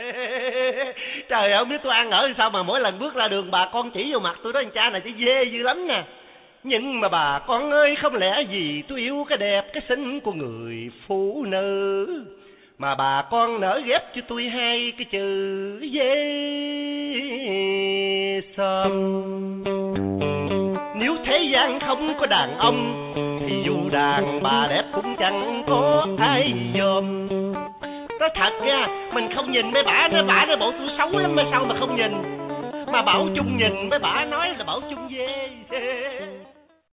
Trời ơi, không biết tôi ăn ở sao mà mỗi lần bước ra đường bà con chỉ vô mặt tôi đó, anh cha này chứ dê dữ lắm nè. Nhưng mà bà con ơi, không lẽ vì tôi yêu cái đẹp cái xinh của người phụ nữ mà bà con nỡ ghép cho tôi hai cái chữ dê sòm. Nếu thế gian không có đàn ông thì dù đàn bà đẹp cũng chẳng có ai dòm. Nói thật nha, mình không nhìn mấy bả nó bộ tôi xấu lắm mà sao mà không nhìn. Mà Bảo Chung nhìn mấy bả nói là Bảo Chung dê.